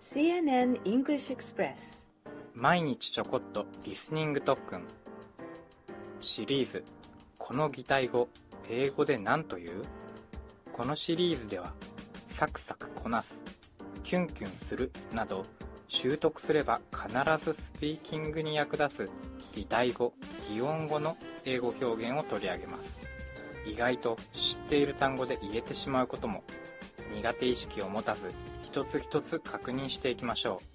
CNN English Express 毎日ちょこっとリスニング特訓シリーズこの擬態語英語で何という？このシリーズではサクサクこなす、キュンキュンするなど習得すれば必ずスピーキングに役立つ擬態語、擬音語の英語表現を取り上げます。意外と知っている単語で言えてしまうことも苦手意識を持たず一つ一つ確認していきましょう。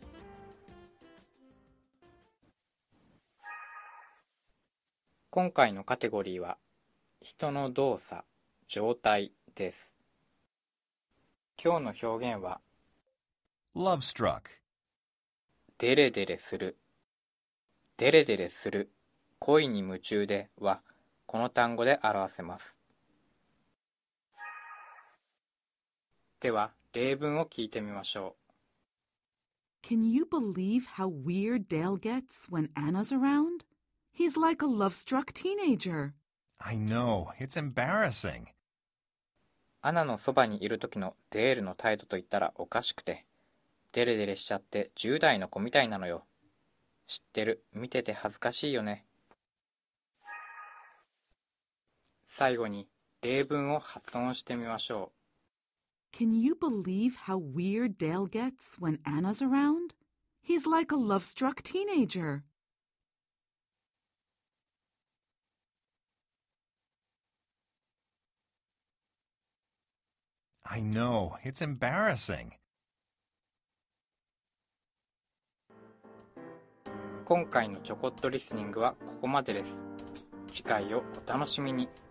今回のカテゴリーは人の動作、状態です。今日の表現は Love struck. デレデレする、デレデレする、恋に夢中ではこの単語で表せます。では例文を聞いてみましょう。 Can you believe how weird Dale gets when Anna's around? He's like a love-struck teenager. I know, it's embarrassing. アナのそばにいる時のデールの態度といったらおかしくて、デレデレしちゃって10代の子みたいなのよ。知ってる、見てて恥ずかしいよね。最後に例文を発音してみましょう。 Can you believe how weird Dale gets when Anna's around? He's like a love-struck teenager. I know, it's embarrassing. 今回のちょこっとリスニングはここまでです。次回をお楽しみに。